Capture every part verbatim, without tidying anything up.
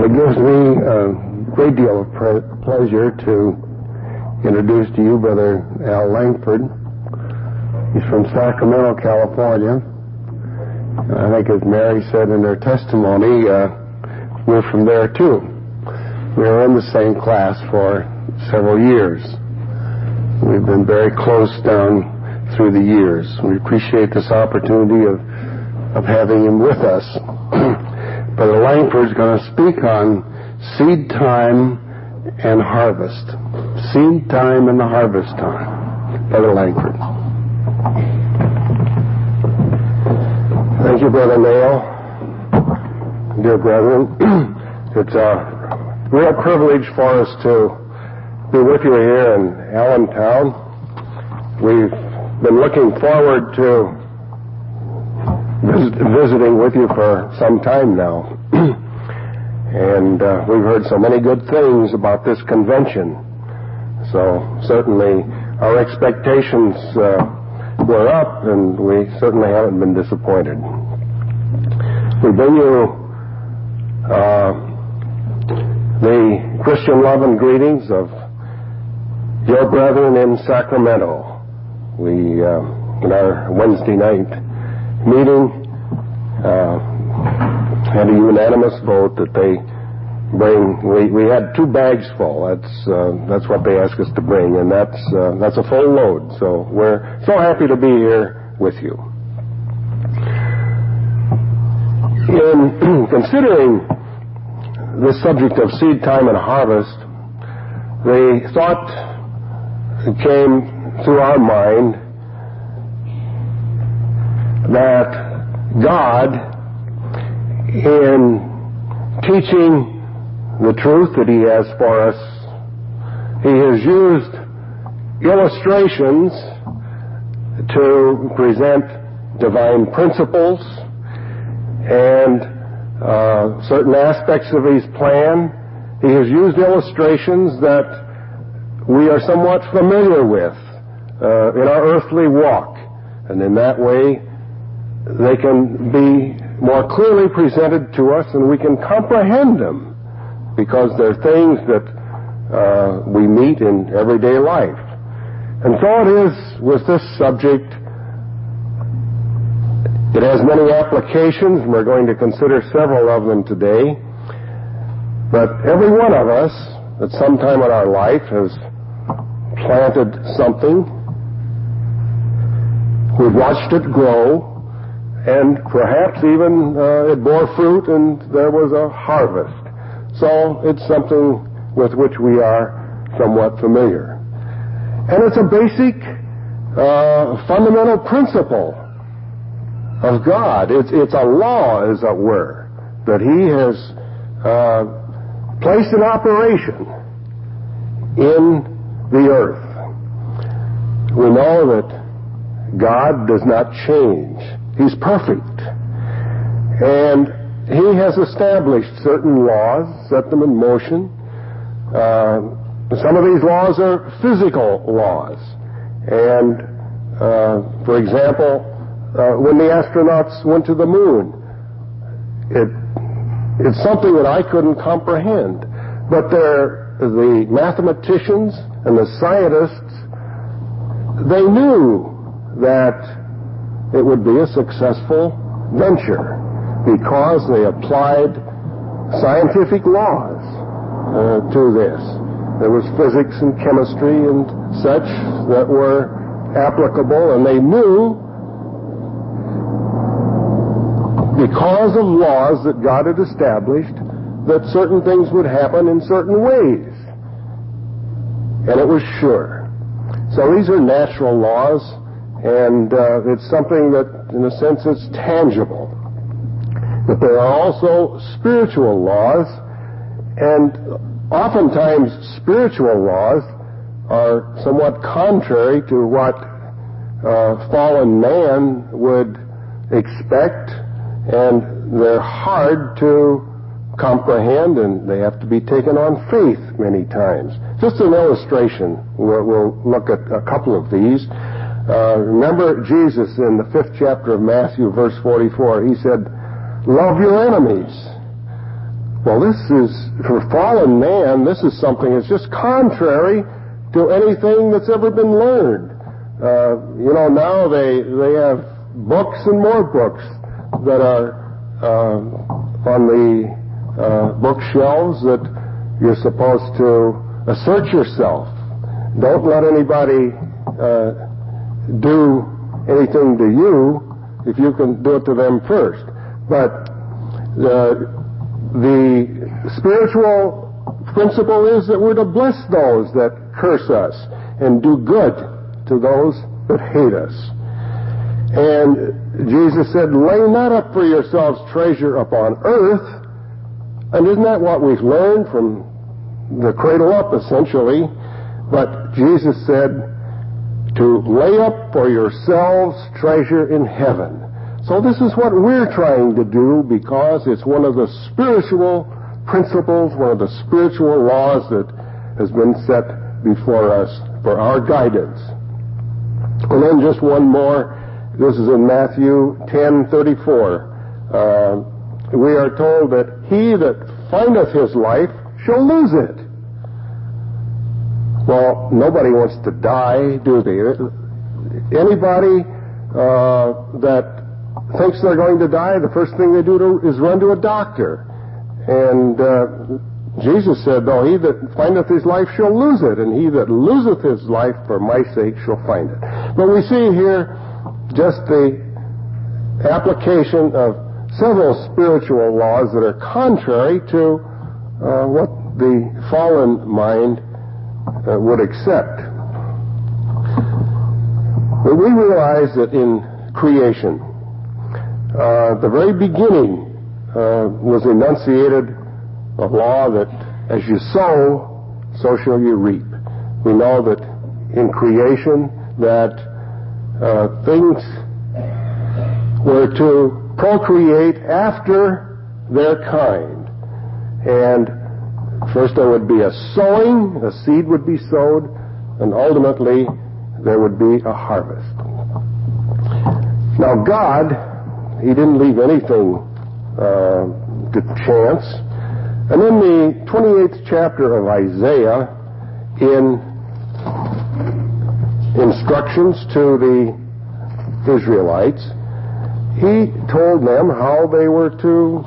It gives me a great deal of pre- pleasure to introduce to you Brother Al Langford. He's from Sacramento, California. I think as Mary said in her testimony, uh, we're from there too. We were in the same class for several years. We've been very close down through the years. We appreciate this opportunity of, of having him with us. Brother Langford's going to speak on seed time and harvest. Seed time and the harvest time. Brother Langford. Thank you, Brother Nail. Dear brethren, it's a real privilege for us to be with you here in Allentown. We've been looking forward to visit, visiting with you for some time now. And uh, we've heard so many good things about this convention. So certainly our expectations uh, were up, and we certainly haven't been disappointed. We bring you uh, the Christian love and greetings of your brethren in Sacramento. We, uh, in our Wednesday night meeting, uh, had a unanimous vote that they bring. We, we had two bags full. That's uh, that's what they asked us to bring, and that's uh, that's a full load. So we're so happy to be here with you. In considering the subject of seed time and harvest, the thought came through our mind that God, in teaching the truth that He has for us, He has used illustrations to present divine principles and uh, certain aspects of His plan. He has used illustrations that we are somewhat familiar with uh, in our earthly walk, and in that way they can be more clearly presented to us and we can comprehend them, because they're things that uh, we meet in everyday life. And so it is with this subject. It has many applications, and we're going to consider several of them today. But every one of us at some time in our life has planted something. We've watched it grow, and perhaps even uh, it bore fruit and there was a harvest. So it's something with which we are somewhat familiar. And it's a basic, uh, fundamental principle of God. It's, it's a law, as it were, that He has uh, placed in operation in the earth. We know that God does not change. He's perfect. And He has established certain laws, set them in motion. Uh, some of these laws are physical laws. And, uh, for example, uh, when the astronauts went to the moon, it, it's something that I couldn't comprehend. But the mathematicians and the scientists, they knew that it would be a successful venture because they applied scientific laws uh, to this. There was physics and chemistry and such that were applicable, and they knew, because of laws that God had established, that certain things would happen in certain ways. And it was sure. So these are natural laws, and uh, it's something that, in a sense, it's tangible. But there are also spiritual laws, and oftentimes spiritual laws are somewhat contrary to what uh, fallen man would expect, and they're hard to comprehend, and they have to be taken on faith many times. Just an illustration, we'll, we'll look at a couple of these. Uh, remember Jesus in the fifth chapter of Matthew, verse forty-four, He said, "Love your enemies." Well, this is, for fallen man, this is something that's just contrary to anything that's ever been learned. Uh, you know, now they they have books and more books that are uh, on the uh, bookshelves that you're supposed to assert yourself. Don't let anybody uh, do anything to you if you can do it to them first. But uh, the spiritual principle is that we're to bless those that curse us and do good to those that hate us. And Jesus said, lay not up for yourselves treasure upon earth. And isn't that what we've learned from the cradle up, essentially? But Jesus said to lay up for yourselves treasure in heaven. So this is what we're trying to do, because it's one of the spiritual principles, one of the spiritual laws that has been set before us for our guidance. And then just one more. This is in Matthew ten thirty-four. Uh, we are told that he that findeth his life shall lose it. Well, nobody wants to die, do they? Anybody uh, that thinks they're going to die, the first thing they do to, is run to a doctor. And uh, Jesus said, no, he that findeth his life shall lose it, and he that loseth his life for my sake shall find it. But we see here just the application of several spiritual laws that are contrary to uh, what the fallen mind uh, would accept. But we realize that in creation, uh, the very beginning uh, was enunciated a law that as you sow, so shall you reap. We know that in creation that uh, things were to procreate after their kind. And first there would be a sowing, a seed would be sowed, and ultimately there would be a harvest. Now God, he didn't leave anything uh, to chance. And in the twenty-eighth chapter of Isaiah, in instructions to the Israelites, he told them how they were to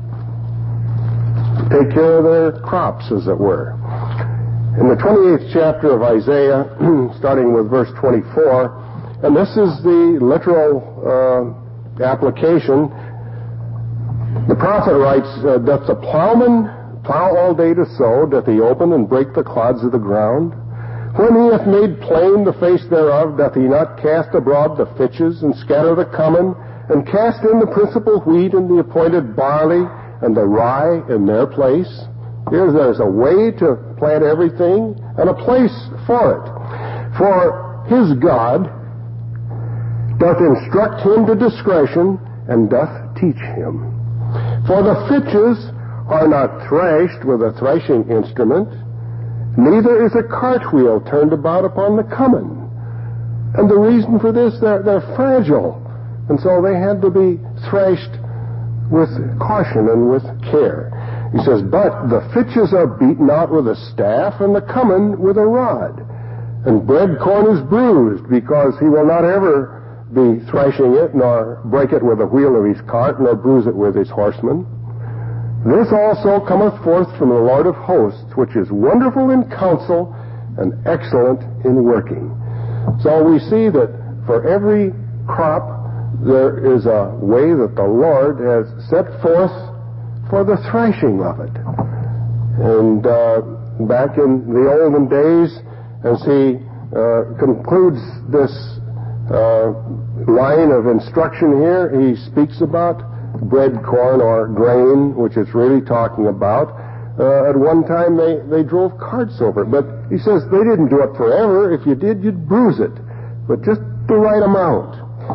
take care of their crops, as it were. In the twenty-eighth chapter of Isaiah, starting with verse twenty-four, and this is the literal uh, application. The prophet writes, uh, doth the plowman plow all day to sow? Doth he open and break the clods of the ground? When he hath made plain the face thereof, doth he not cast abroad the fitches, and scatter the cummin, and cast in the principal wheat, and the appointed barley, and the rye in their place? Here there's a way to plant everything, and a place for it. For his God doth instruct him to discretion, and doth teach him. For the fitches are not threshed with a threshing instrument, neither is a cartwheel turned about upon the cummin. And the reason for this, they're, they're fragile, and so they had to be threshed with caution and with care. He says, but the fitches are beaten out with a staff, and the cummin with a rod. And bread corn is bruised, because he will not ever be threshing it, nor break it with the wheel of his cart, nor bruise it with his horsemen. This also cometh forth from the Lord of hosts, which is wonderful in counsel and excellent in working. So we see that for every crop there is a way that the Lord has set forth for the threshing of it. And uh, back in the olden days, as he uh, concludes this uh, line of instruction here, he speaks about bread corn or grain, which it's really talking about. Uh, at one time they, they drove carts over it, but he says they didn't do it forever. If you did, you'd bruise it, but just the right amount.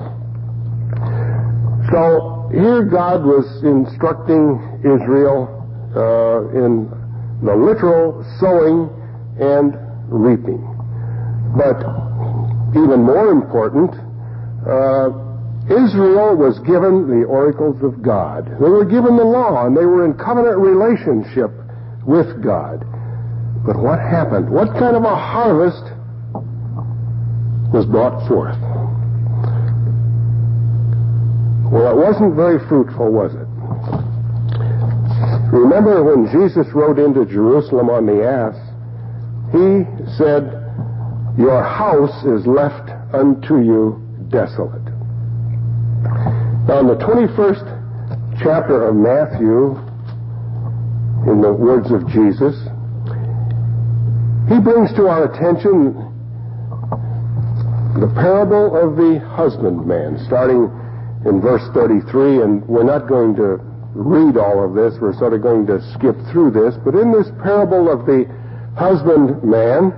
So here God was instructing Israel uh, in the literal sowing and reaping. But even more important, uh, Israel was given the oracles of God. They were given the law, and they were in covenant relationship with God. But what happened? What kind of a harvest was brought forth? Well, it wasn't very fruitful, was it? Remember when Jesus rode into Jerusalem on the ass, he said, "Your house is left unto you desolate." Now, in the twenty-first chapter of Matthew, in the words of Jesus, he brings to our attention the parable of the husbandman, starting in verse thirty-three, and we're not going to read all of this, we're sort of going to skip through this, but in this parable of the husbandman,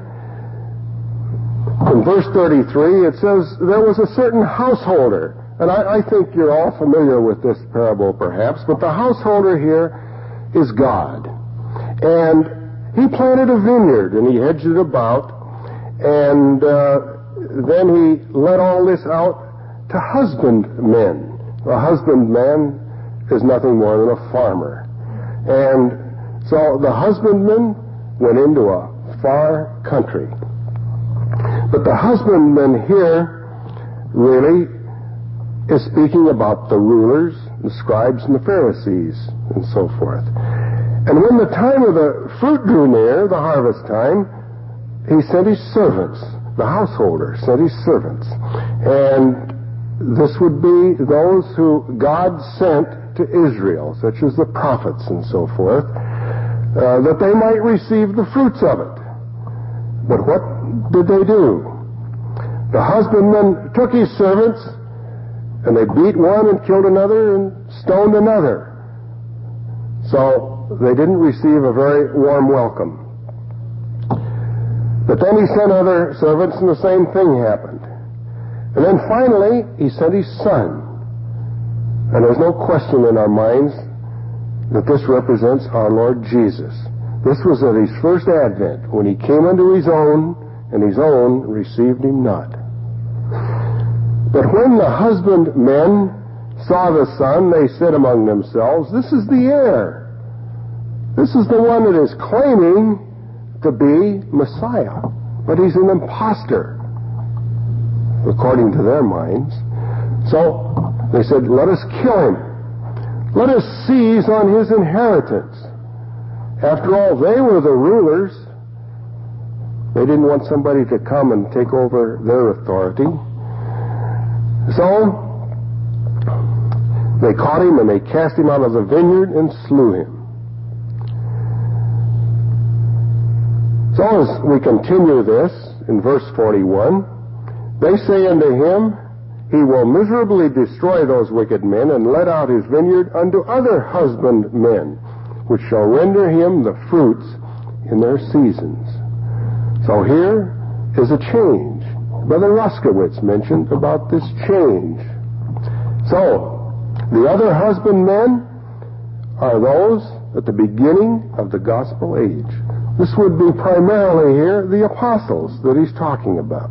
in verse thirty-three, it says, there was a certain householder, and I, I think you're all familiar with this parable perhaps, but the householder here is God. And he planted a vineyard, and he hedged it about, and uh, then he let all this out to husbandmen. A husbandman is nothing more than a farmer. And so the husbandman went into a far country. But the husbandman here really is speaking about the rulers, the scribes, and the Pharisees, and so forth. And when the time of the fruit drew near, the harvest time, he sent his servants. The householder sent his servants. And this would be those who God sent to Israel, such as the prophets and so forth, uh, that they might receive the fruits of it. But what did they do? The husbandman took his servants, and they beat one and killed another and stoned another. So they didn't receive a very warm welcome. But then he sent other servants, and the same thing happened. And then finally, he sent his son. And there's no question in our minds that this represents our Lord Jesus. This was at his first advent, when he came unto his own, and his own received him not. But when the husbandmen saw the son, they said among themselves, "This is the heir. This is the one that is claiming to be Messiah. But he's an imposter," according to their minds. So they said, "Let us kill him. Let us seize on his inheritance." After all, they were the rulers. They didn't want somebody to come and take over their authority. So they caught him and they cast him out of the vineyard and slew him. So as we continue this in verse forty-one, they say unto him, "He will miserably destroy those wicked men and let out his vineyard unto other husbandmen, which shall render him the fruits in their seasons." So here is a change. Brother Ruskowitz mentioned about this change. So, the other husbandmen are those at the beginning of the gospel age. This would be primarily here the apostles that he's talking about.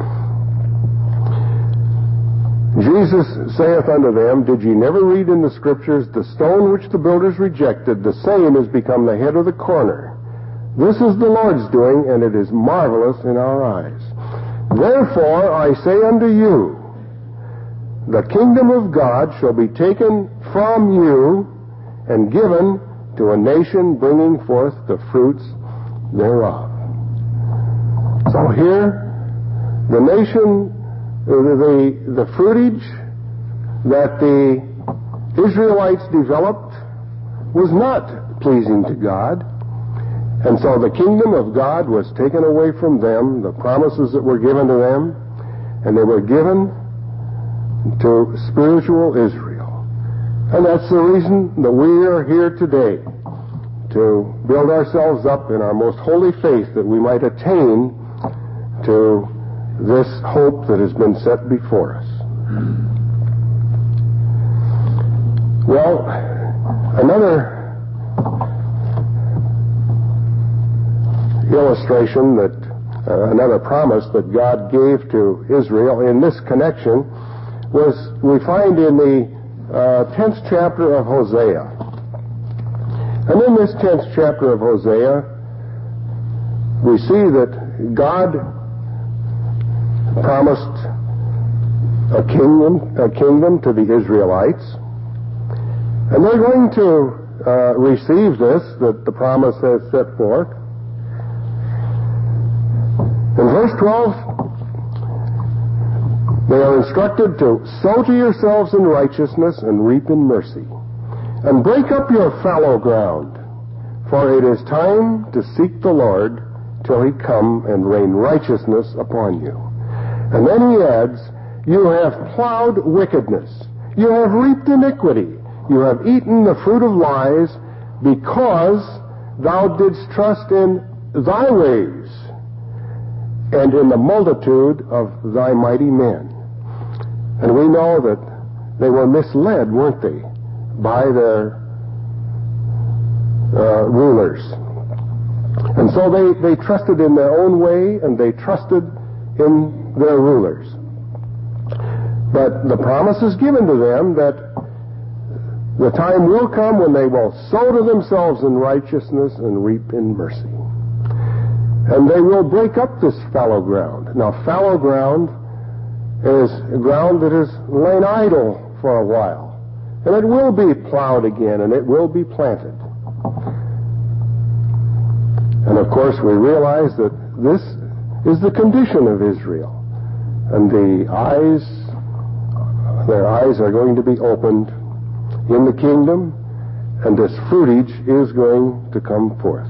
Jesus saith unto them, "Did ye never read in the Scriptures, the stone which the builders rejected, the same is become the head of the corner? This is the Lord's doing, and it is marvelous in our eyes. Therefore I say unto you, the kingdom of God shall be taken from you and given to a nation bringing forth the fruits thereof." So here, the nation, the, the fruitage that the Israelites developed was not pleasing to God. And so the kingdom of God was taken away from them, the promises that were given to them, and they were given to spiritual Israel. And that's the reason that we are here today, to build ourselves up in our most holy faith that we might attain to this hope that has been set before us. Well, another illustration that uh, another promise that God gave to Israel in this connection was we find in the uh, tenth chapter of Hosea. And in this tenth chapter of Hosea, we see that God promised a kingdom, a kingdom to the Israelites, and they're going to uh, receive this that the promise has set forth. In verse twelve, they are instructed to sow to yourselves in righteousness and reap in mercy, and break up your fallow ground, for it is time to seek the Lord till he come and rain righteousness upon you. And then he adds, you have plowed wickedness, you have reaped iniquity, you have eaten the fruit of lies, because thou didst trust in thy ways and in the multitude of thy mighty men. And we know that they were misled, weren't they, by their uh, rulers. And so they, they trusted in their own way, and they trusted in their rulers. But the promise is given to them that the time will come when they will sow to themselves in righteousness and reap in mercy. And they will break up this fallow ground. Now, fallow ground is ground that has lain idle for a while. And it will be plowed again, and it will be planted. And of course, we realize that this is the condition of Israel. And the eyes, their eyes are going to be opened in the kingdom, and this fruitage is going to come forth.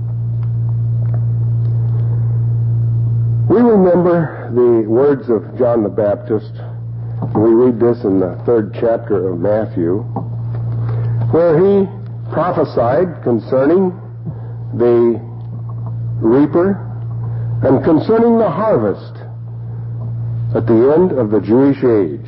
We remember the words of John the Baptist. We read this in the third chapter of Matthew, where he prophesied concerning the reaper and concerning the harvest at the end of the Jewish age.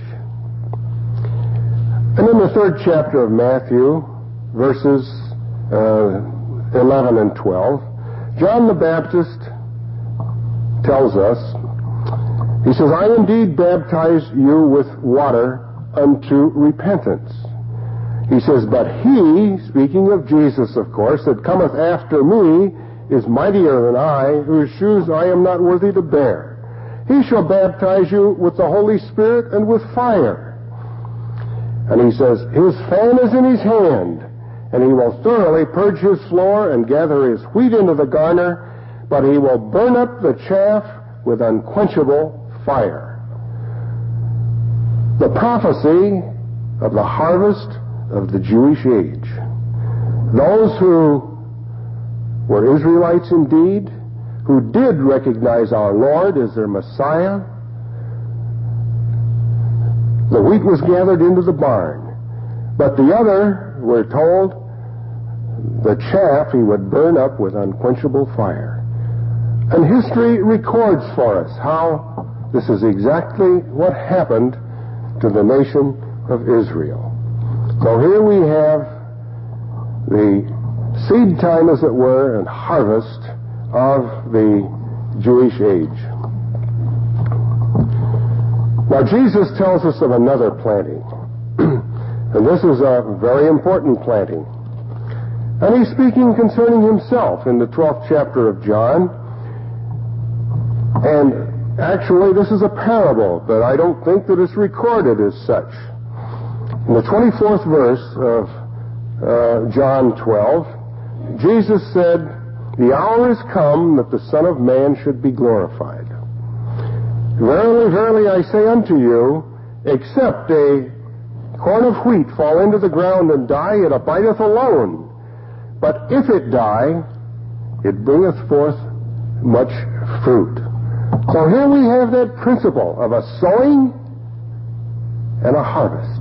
And in the third chapter of Matthew, verses uh, eleven and twelve, John the Baptist tells us, he says, I indeed baptize you with water unto repentance. He says, but he, speaking of Jesus, of course, that cometh after me is mightier than I, whose shoes I am not worthy to bear. He shall baptize you with the Holy Spirit and with fire. And he says, his fan is in his hand, and he will thoroughly purge his floor and gather his wheat into the garner, but he will burn up the chaff with unquenchable fire. The prophecy of the harvest of the Jewish age. Those who were Israelites indeed, who did recognize our Lord as their Messiah, the wheat was gathered into the barn. But the other, we're told, the chaff he would burn up with unquenchable fire. And history records for us how this is exactly what happened to the nation of Israel. So here we have the seed time, as it were, and harvest of the Jewish age. Now, Jesus tells us of another planting, and this is a very important planting. And he's speaking concerning himself in the twelfth chapter of John. And actually, this is a parable, but I don't think that it's recorded as such. In the twenty-fourth verse of uh, John twelve, Jesus said, the hour is come that the Son of Man should be glorified. Verily, verily, I say unto you, except a corn of wheat fall into the ground and die, it abideth alone. But if it die, it bringeth forth much fruit. So here we have that principle of a sowing and a harvest.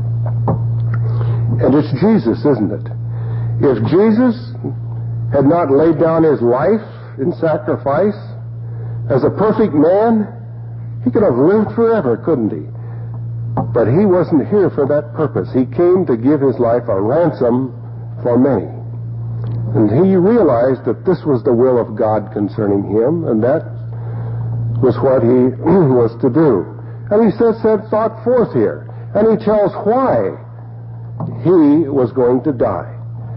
And it's Jesus, isn't it? If Jesus had not laid down his life in sacrifice as a perfect man, he could have lived forever, couldn't he? But he wasn't here for that purpose. He came to give his life a ransom for many. And he realized that this was the will of God concerning him, and that was what he was to do. And he sets that thought forth here. And he tells why he was going to die.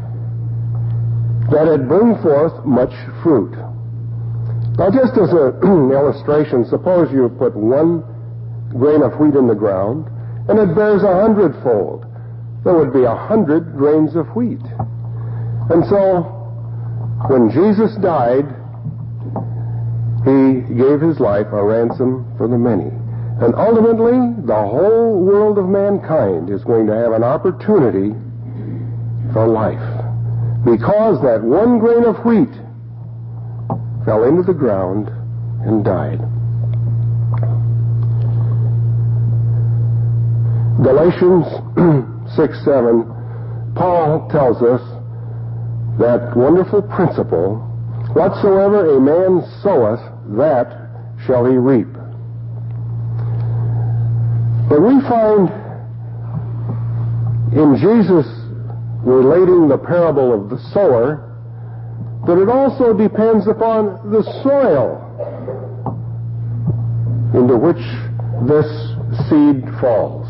That it bring forth much fruit. Now, just as an illustration, suppose you put one grain of wheat in the ground, and it bears a hundredfold. There would be a hundred grains of wheat. And so, when Jesus died, he gave his life a ransom for the many. And ultimately, the whole world of mankind is going to have an opportunity for life. Because that one grain of wheat fell into the ground and died. Galatians six seven, Paul tells us that wonderful principle, whatsoever a man soweth, that shall he reap. But we find in Jesus relating the parable of the sower that it also depends upon the soil into which this seed falls.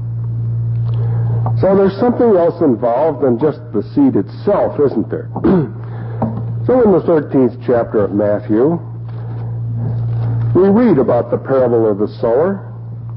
So there's something else involved than just the seed itself, isn't there? So in the thirteenth chapter of Matthew, we read about the parable of the sower.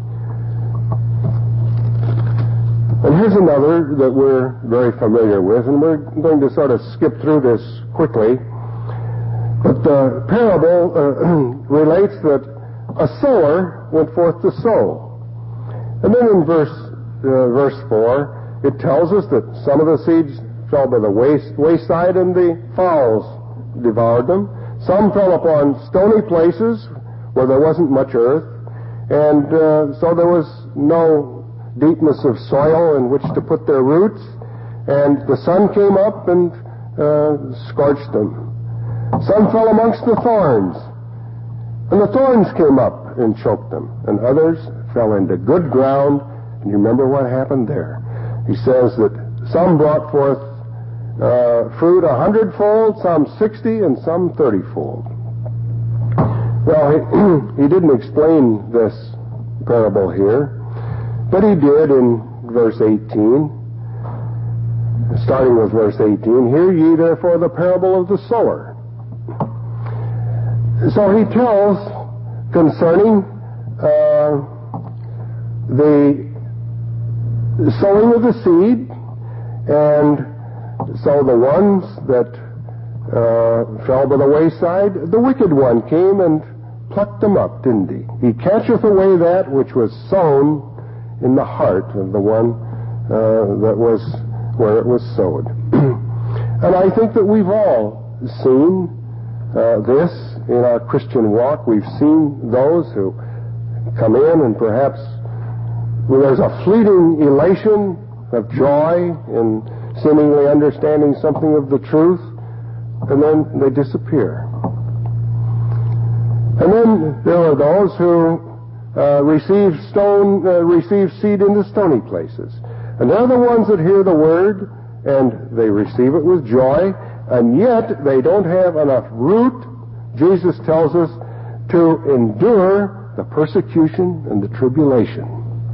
And here's another that we're very familiar with, and we're going to sort of skip through this quickly. But the parable uh, relates that a sower went forth to sow. And then in verse uh, verse four, it tells us that some of the seeds fell by the ways- wayside and the fowls devoured them. Some fell upon stony places where there wasn't much earth, and uh, so there was no deepness of soil in which to put their roots, and the sun came up and uh, scorched them. Some fell amongst the thorns, and the thorns came up and choked them, and others fell into good ground. And you remember what happened there. He says that some brought forth uh, fruit a hundredfold, some sixty, and some thirtyfold. Well, he, he didn't explain this parable here, but he did in verse eighteen, starting with verse eighteen. Hear ye therefore the parable of the sower. So he tells concerning uh, the sowing of the seed, and so the ones that uh, fell by the wayside, the wicked one came and plucked them up, didn't he? He catcheth away that which was sown in the heart of the one uh, that was where it was sowed. And I think that we've all seen uh, this in our Christian walk. We've seen those who come in and perhaps well, there's a fleeting elation of joy in seemingly understanding something of the truth, and then they disappear. And then there are those who uh, receive stone, uh, receive seed into stony places, and they're the ones that hear the word and they receive it with joy, and yet they don't have enough root, Jesus tells us, to endure the persecution and the tribulation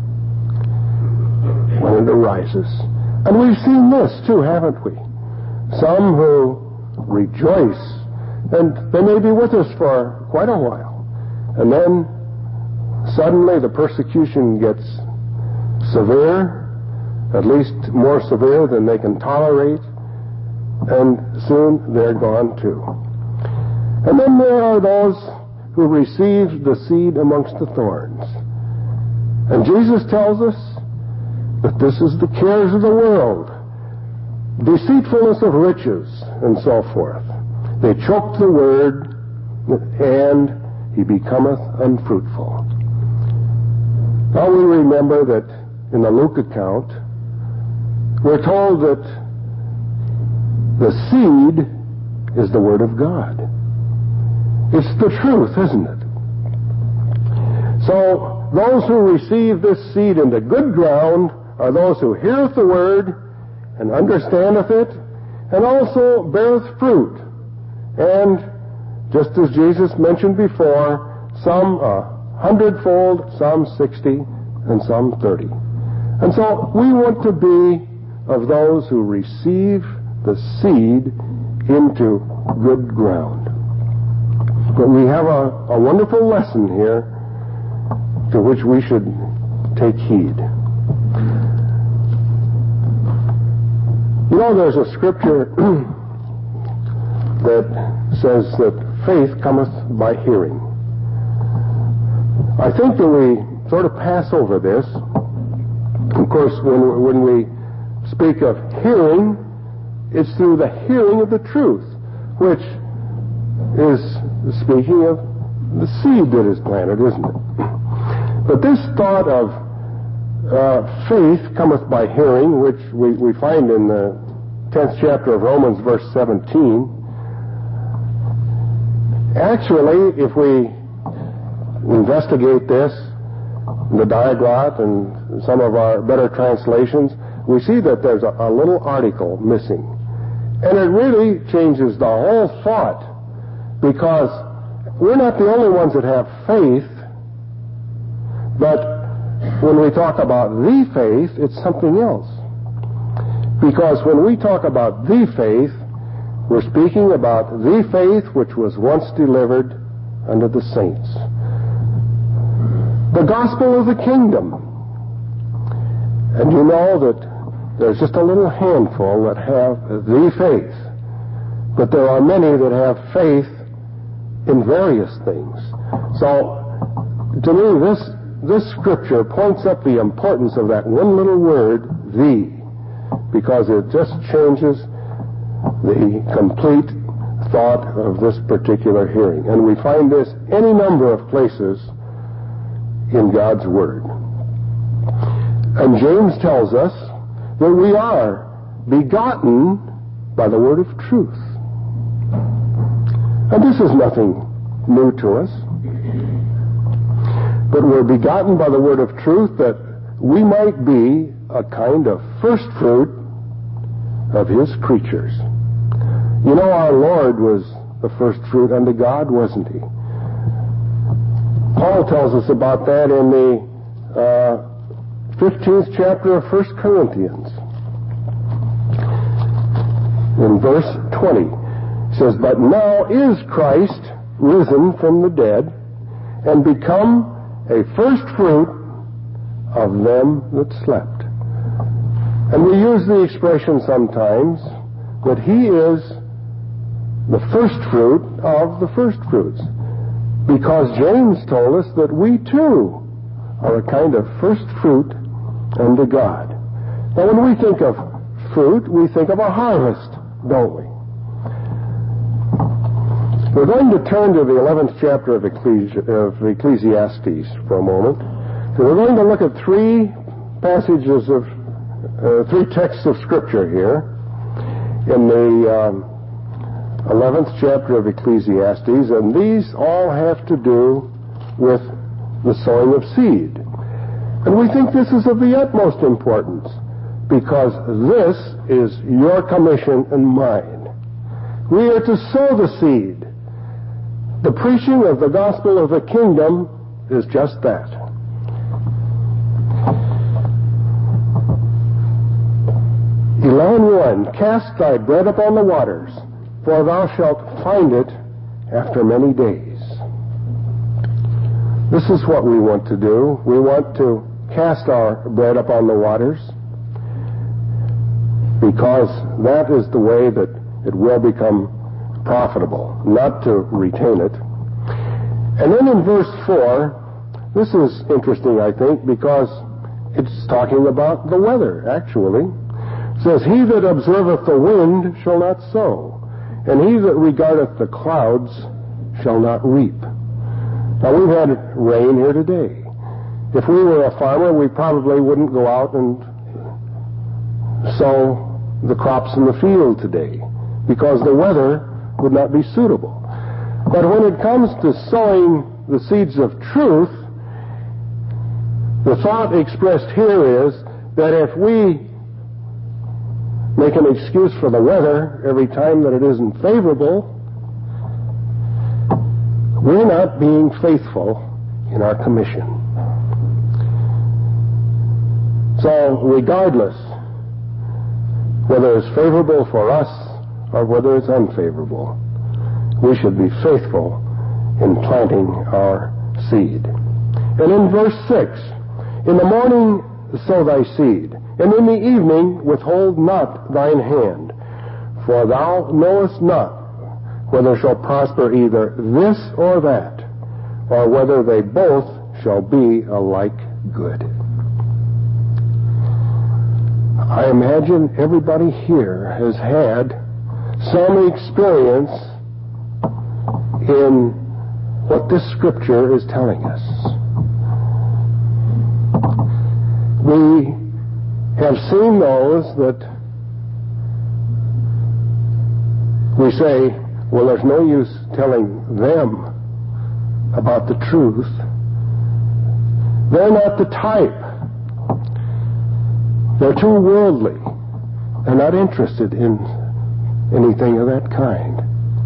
when it arises. And we've seen this too, haven't we? Some who rejoice, and they may be with us for quite a while, and then suddenly the persecution gets severe, at least more severe than they can tolerate, and soon they're gone too. And then there are those who receive the seed amongst the thorns. And Jesus tells us that this is the cares of the world, deceitfulness of riches, and so forth. They choke the word, and he becometh unfruitful. Now we remember that in the Luke account, we're told that the seed is the word of God. It's the truth, isn't it? So those who receive this seed into good ground are those who heareth the word and understandeth it, and also beareth fruit. And just as Jesus mentioned before, some a hundredfold, some sixty, and some thirty. And so we want to be of those who receive the seed into good ground. But we have a, a wonderful lesson here to which we should take heed. You know, there's a scripture that says that faith cometh by hearing. I think that we sort of pass over this. Of course, when, when we speak of hearing, it's through the hearing of the truth, which is speaking of the seed that is planted, isn't it? But this thought of uh, faith cometh by hearing, which we, we find in the tenth chapter of Romans, verse seventeen, actually, if we investigate this, the Diaglott and some of our better translations, we see that there's a, a little article missing. And it really changes the whole thought, because we're not the only ones that have faith, but when we talk about the faith, it's something else. Because when we talk about the faith, we're speaking about the faith which was once delivered unto the saints. The gospel of the kingdom. And you know that there's just a little handful that have the faith. But there are many that have faith in various things. So, to me, this, this scripture points up the importance of that one little word, the, because it just changes the complete thought of this particular hearing. And we find this any number of places in God's Word. And James tells us that we are begotten by the word of truth. And this is nothing new to us. But we're begotten by the word of truth that we might be a kind of first fruit of His creatures. You know, our Lord was the first fruit unto God, wasn't He? Paul tells us about that in the uh, fifteenth chapter of First Corinthians. In verse twenty, it says, "But now is Christ risen from the dead, and become a first fruit of them that slept." And we use the expression sometimes that He is the first fruit of the first fruits, because James told us that we too are a kind of first fruit unto God. Now, when we think of fruit, we think of a harvest, don't we? We're going to turn to the eleventh chapter of, Ecclesi- of Ecclesiastes for a moment. So we're going to look at three passages of, uh, three texts of Scripture here in the um, eleventh chapter of Ecclesiastes, and these all have to do with the sowing of seed. And we think this is of the utmost importance, because this is your commission and mine. We are to sow the seed. The preaching of the gospel of the kingdom is just that. eleven one, "Cast thy bread upon the waters, for thou shalt find it after many days." This is what we want to do. We want to cast our bread upon the waters, because that is the way that it will become profitable, not to retain it. And then in verse four, this is interesting, I think, because it's talking about the weather, actually. It says, "He that observeth the wind shall not sow, and he that regardeth the clouds shall not reap." Now, we've had rain here today. If we were a farmer, we probably wouldn't go out and sow the crops in the field today, because the weather would not be suitable. But when it comes to sowing the seeds of truth, the thought expressed here is that if we make an excuse for the weather every time that it isn't favorable, we're not being faithful in our commission. So, regardless whether it's favorable for us or whether it's unfavorable, we should be faithful in planting our seed. And in verse six, in the morning sow thy seed, and in the evening withhold not thine hand, for thou knowest not whether shall prosper either this or that, or whether they both shall be alike good. I imagine everybody here has had some experience in what this scripture is telling us. We have seen those that we say, well, there's no use telling them about the truth. They're not the type. They're too worldly. They're not interested in anything of that kind.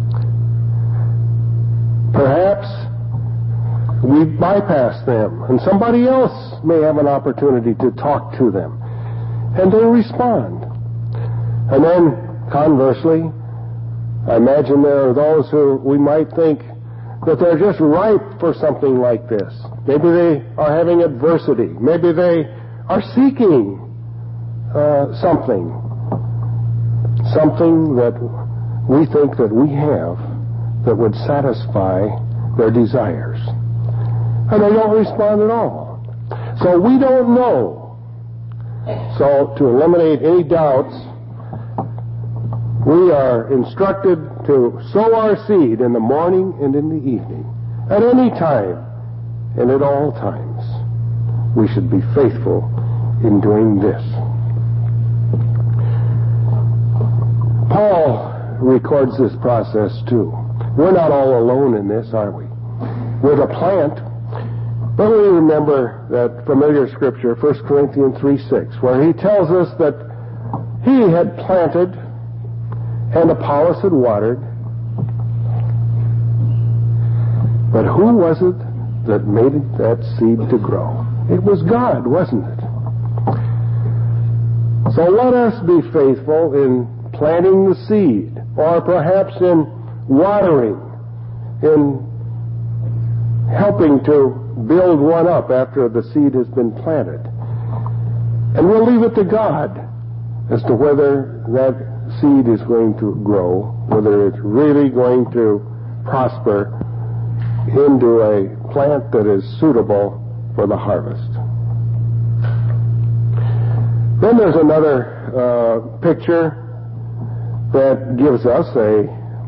Perhaps we bypass them, and somebody else may have an opportunity to talk to them, and they respond. And then, conversely, I imagine there are those who we might think that they're just ripe for something like this. Maybe they are having adversity. Maybe they are seeking uh, something, something that we think that we have that would satisfy their desires. And they don't respond at all. So we don't know. So to eliminate any doubts, we are instructed to sow our seed in the morning and in the evening, at any time and at all times. We should be faithful in doing this. Paul records this process too. We're not all alone in this, are we? We're the plant. But we remember that familiar scripture, First Corinthians three six, where he tells us that he had planted and Apollos had watered. But who was it that made that seed to grow? It was God, wasn't it? So let us be faithful in planting the seed, or perhaps in watering, in helping to build one up after the seed has been planted. And we'll leave it to God as to whether that seed is going to grow, whether it's really going to prosper into a plant that is suitable for the harvest. Then there's another uh, picture that gives us a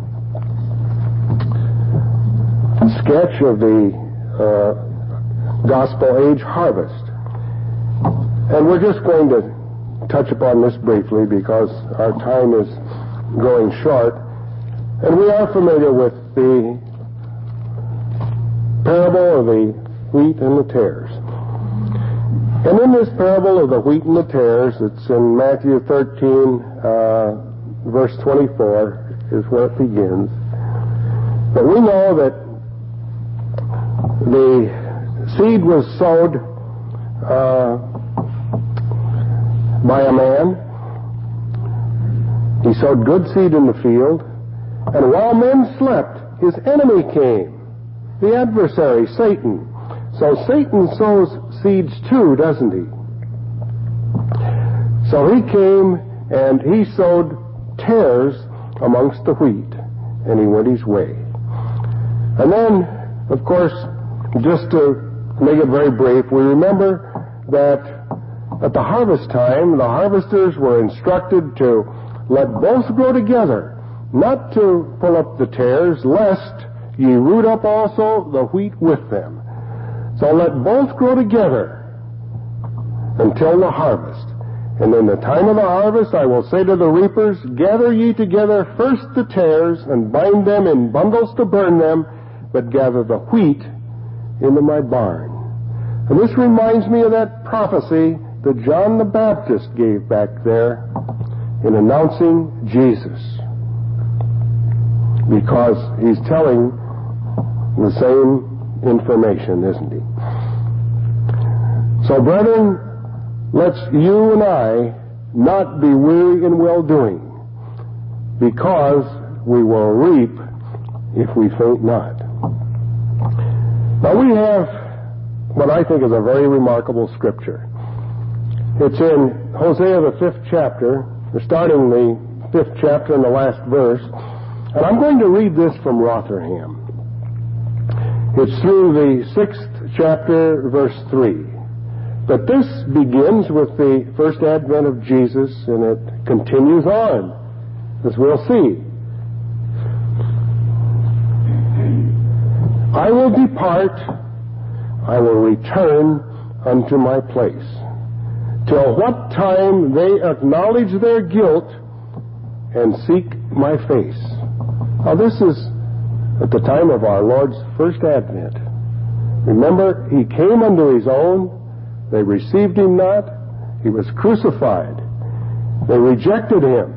sketch of the uh, gospel age harvest. And we're just going to touch upon this briefly because our time is growing short. And we are familiar with the parable of the wheat and the tares. And in this parable of the wheat and the tares, it's in Matthew thirteen, uh, verse twenty-four is where it begins. But we know that the seed was sowed uh, by a man. He sowed good seed in the field, and while men slept, his enemy came, the adversary, Satan. So Satan sows seeds too, doesn't he? So he came and he sowed tares amongst the wheat, and he went his way. And then, of course, just to make it very brief, we remember that at the harvest time, the harvesters were instructed to let both grow together, not to pull up the tares, lest ye root up also the wheat with them. So let both grow together until the harvest. And in the time of the harvest I will say to the reapers, gather ye together first the tares, and bind them in bundles to burn them, but gather the wheat into my barn. And this reminds me of that prophecy that John the Baptist gave back there in announcing Jesus. Because he's telling the same information, isn't he? So, brethren, let's you and I not be weary in well-doing, because we will reap if we faint not. Now, we have what I think is a very remarkable scripture. It's in Hosea, the fifth chapter. We're starting the fifth chapter in the last verse, and I'm going to read this from Rotherham. It's through the sixth chapter, verse three. But this begins with the first advent of Jesus, and it continues on, as we'll see. I will depart, I will return unto my place, till what time they acknowledge their guilt and seek my face. Now, this is at the time of our Lord's first advent. Remember, he came unto his own. They received him not. He was crucified. They rejected him.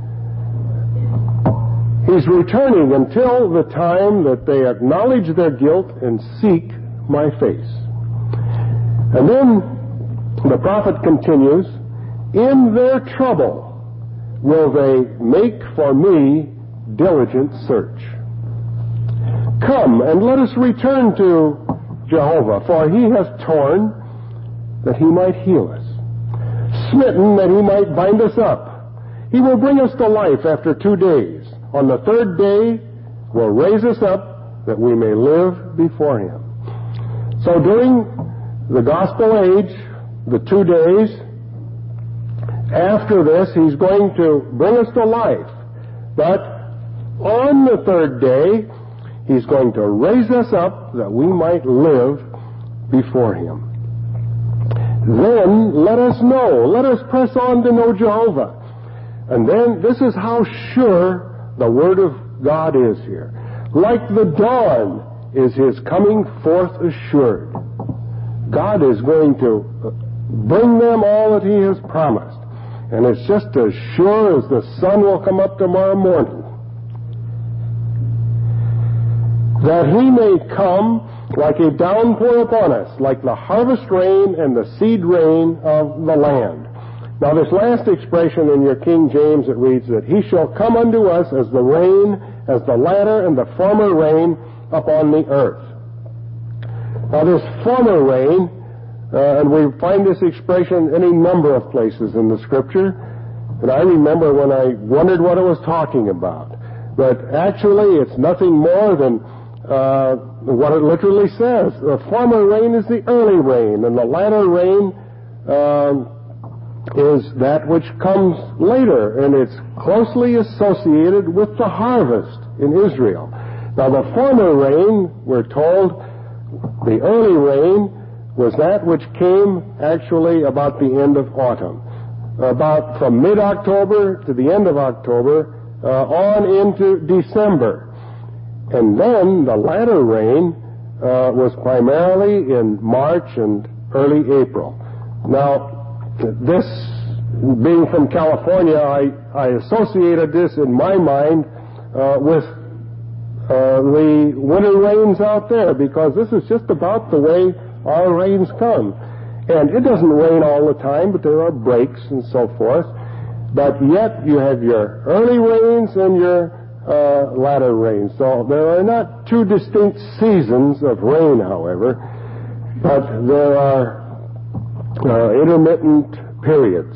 He's returning until the time that they acknowledge their guilt and seek my face. And then the prophet continues, in their trouble will they make for me diligent search. Come, and let us return to Jehovah, for he has torn that he might heal us, smitten that he might bind us up. He will bring us to life after two days. On the third day will raise us up that we may live before him. So during the gospel age, the two days, after this, he's going to bring us to life. But on the third day, he's going to raise us up that we might live before him. Then let us know, let us press on to know Jehovah. And then this is how sure the Word of God is here. Like the dawn is his coming forth assured. God is going to bring them all that he has promised. And it's just as sure as the sun will come up tomorrow morning. That he may come like a downpour upon us, like the harvest rain and the seed rain of the land. Now, this last expression in your King James, it reads that he shall come unto us as the rain, as the latter and the former rain upon the earth. Now, this former rain, uh, and we find this expression any number of places in the Scripture, and I remember when I wondered what it was talking about. But actually, it's nothing more than Uh, what it literally says. The former rain is the early rain, and the latter rain uh, is that which comes later, and it's closely associated with the harvest in Israel. Now, the former rain, we're told, the early rain, was that which came actually about the end of autumn, about from mid-October to the end of October, uh, on into December. And then the latter rain uh, was primarily in March and early April. Now, this, being from California, I, I associated this in my mind uh, with uh, the winter rains out there, because this is just about the way our rains come. And it doesn't rain all the time, but there are breaks and so forth. But yet you have your early rains and your Uh, latter rain. So there are not two distinct seasons of rain, however, but there are uh, intermittent periods.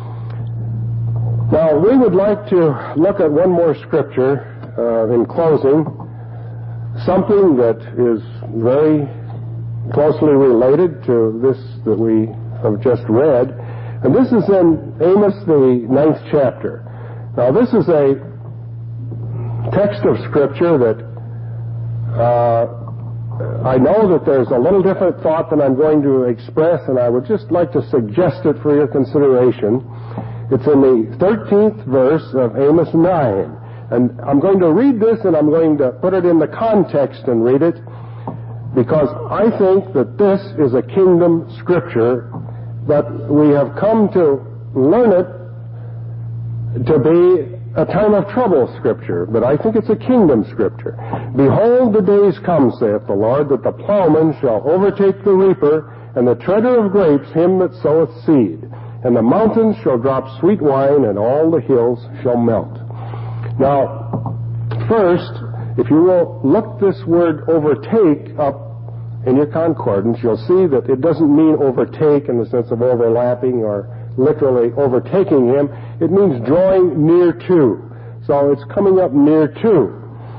Now, we would like to look at one more scripture uh, in closing, something that is very closely related to this that we have just read, and this is in Amos, the ninth chapter. Now, this is a text of Scripture that uh, I know that there's a little different thought than I'm going to express, and I would just like to suggest it for your consideration. It's in the thirteenth verse of Amos nine. And I'm going to read this, and I'm going to put it in the context and read it, because I think that this is a kingdom Scripture, that we have come to learn it to be a time of trouble Scripture, but I think it's a kingdom Scripture. Behold, the days come, saith the Lord, that the plowman shall overtake the reaper, and the treader of grapes him that soweth seed. And the mountains shall drop sweet wine, and all the hills shall melt. Now, first, if you will look this word overtake up in your concordance, you'll see that it doesn't mean overtake in the sense of overlapping or literally overtaking him. It means drawing near to. So it's coming up near to.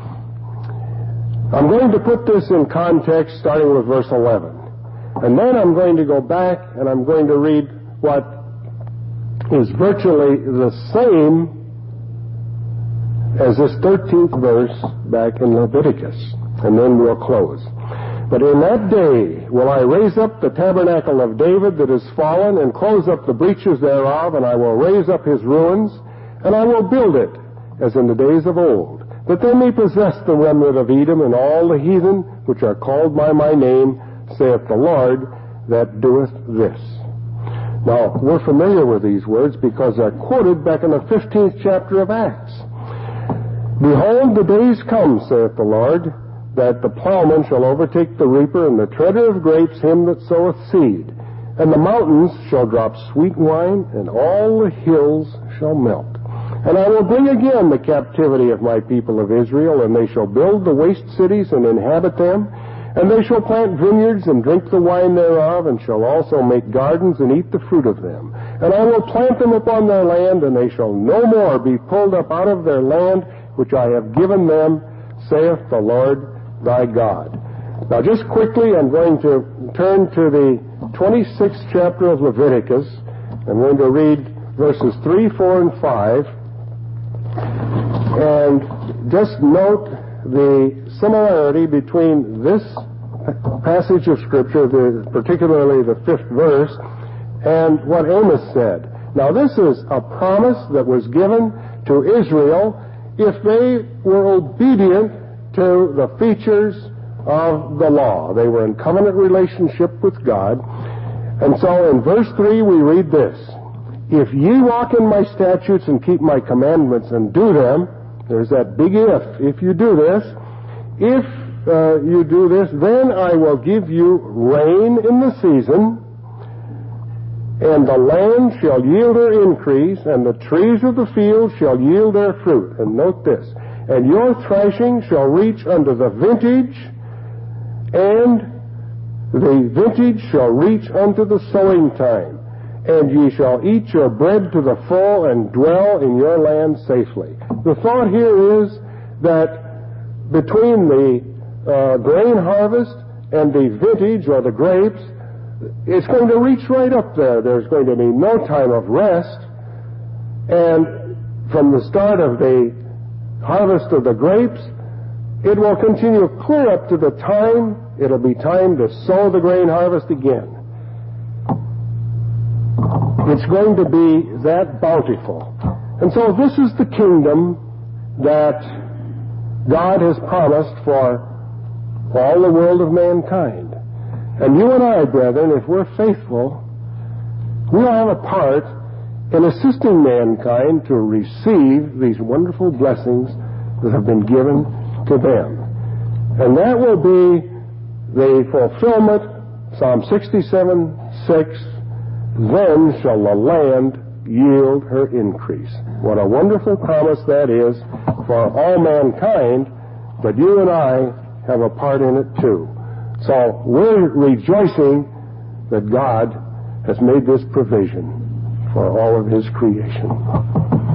I'm going to put this in context starting with verse eleven. And then I'm going to go back and I'm going to read what is virtually the same as this thirteenth verse back in Leviticus. And then we'll close. But in that day will I raise up the tabernacle of David that is fallen, and close up the breaches thereof, and I will raise up his ruins, and I will build it as in the days of old, that they may possess the remnant of Edom and all the heathen which are called by my name, saith the Lord, that doeth this. Now, we're familiar with these words because they're quoted back in the fifteenth chapter of Acts. Behold, the days come, saith the Lord, that the plowman shall overtake the reaper, and the treader of grapes him that soweth seed. And the mountains shall drop sweet wine, and all the hills shall melt. And I will bring again the captivity of my people of Israel, and they shall build the waste cities and inhabit them. And they shall plant vineyards and drink the wine thereof, and shall also make gardens and eat the fruit of them. And I will plant them upon their land, and they shall no more be pulled up out of their land, which I have given them, saith the Lord thy God. Now just quickly, I'm going to turn to the twenty-sixth chapter of Leviticus. I'm going to read verses three, four, and five. And just note the similarity between this passage of Scripture, the, particularly the fifth verse, and what Amos said. Now this is a promise that was given to Israel if they were obedient to the features of the law. They were in covenant relationship with God. And so in verse three we read this: If ye walk in my statutes and keep my commandments and do them, there's that big if, if you do this, if uh, you do this, then I will give you rain in the season, and the land shall yield her increase, and the trees of the field shall yield their fruit. And note this: and your threshing shall reach unto the vintage, and the vintage shall reach unto the sowing time. And ye shall eat your bread to the full, and dwell in your land safely. The thought here is that between the uh, grain harvest and the vintage, or the grapes, it's going to reach right up there. There's going to be no time of rest. And from the start of the harvest of the grapes, it will continue clear up to the time it'll be time to sow the grain harvest again. It's going to be that bountiful. And so this is the kingdom that God has promised for all the world of mankind. And you and I, brethren, if we're faithful, we'll have a part in assisting mankind to receive these wonderful blessings that have been given to them. And that will be the fulfillment, Psalm sixty-seven, six, then shall the land yield her increase. What a wonderful promise that is for all mankind, but you and I have a part in it too. So we're rejoicing that God has made this provision for all of His creation.